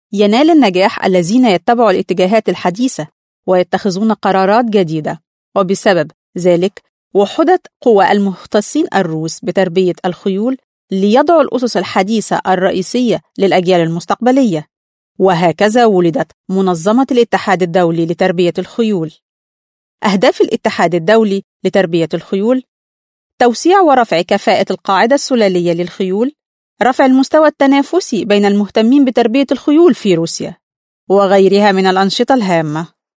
ينال النجاح الذين يتبعوا الاتجاهات الحديثة ويتخذون قرارات جديدة، وبسبب ذلك وحدت قوى المختصين الروس بتربية الخيول ليضعوا الأسس الحديثة الرئيسية للأجيال المستقبلية، وهكذا ولدت منظمة الاتحاد الدولي لتربية الخيول. أهداف الاتحاد الدولي لتربية الخيول: توسيع ورفع كفاءة القاعدة السلالية للخيول، رفع المستوى التنافسي بين المهتمين بتربية الخيول في روسيا، وغيرها من الأنشطة الهامة.